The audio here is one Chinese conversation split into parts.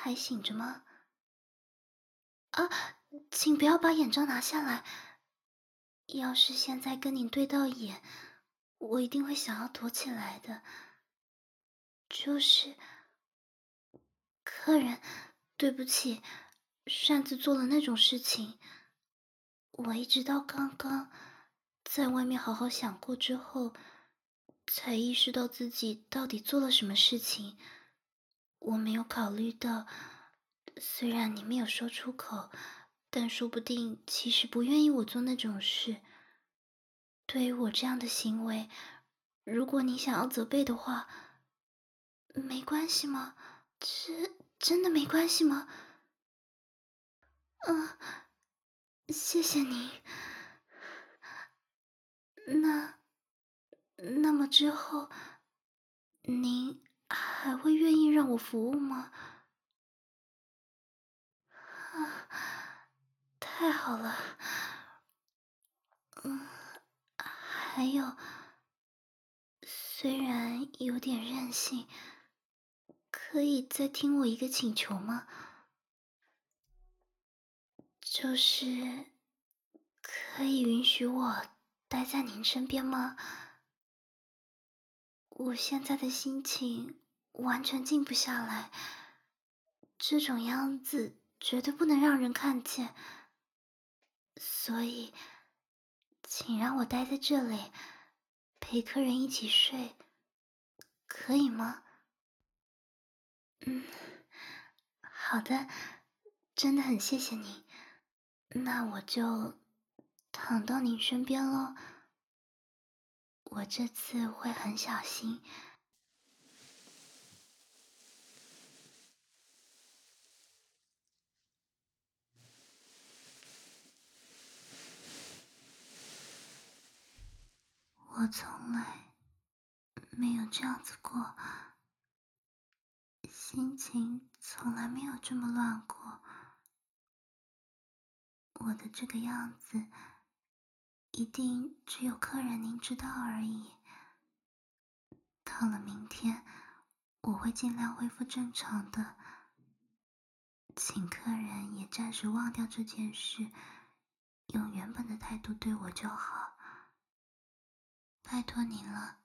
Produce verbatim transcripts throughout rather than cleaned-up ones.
还醒着吗？啊，请不要把眼罩拿下来。要是现在跟你对到眼，我一定会想要躲起来的。就是客人，对不起，擅自做了那种事情。我一直到刚刚在外面好好想过之后，才意识到自己到底做了什么事情。我没有考虑到，虽然你没有说出口，但说不定其实不愿意我做那种事。对于我这样的行为，如果你想要责备的话，没关系吗？这真的没关系吗？嗯，谢谢你。那那么之后，您还会愿意让我服务吗？啊，太好了。嗯，还有，虽然有点任性，可以再听我一个请求吗？就是可以允许我待在您身边吗？我现在的心情完全静不下来，这种样子绝对不能让人看见，所以请让我待在这里，陪客人一起睡，可以吗？嗯，好的，真的很谢谢你。那我就躺到您身边喽。我这次会很小心。我从来没有这样子过，心情从来没有这么乱过。我的这个样子，一定只有客人您知道而已。到了明天，我会尽量恢复正常的，请客人也暂时忘掉这件事，用原本的态度对我就好。拜托您了。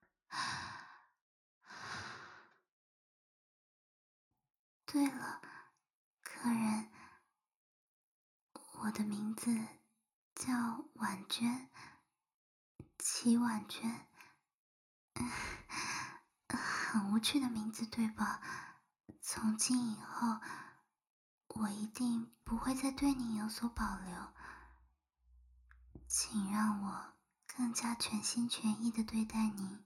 对了，客人，我的名字叫婉娟，齐婉娟。很无趣的名字，对吧？从今以后，我一定不会再对你有所保留，请让我更加全心全意地对待你。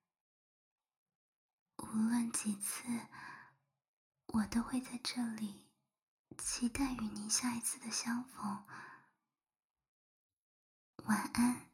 无论几次，我都会在这里，期待与您下一次的相逢。晚安。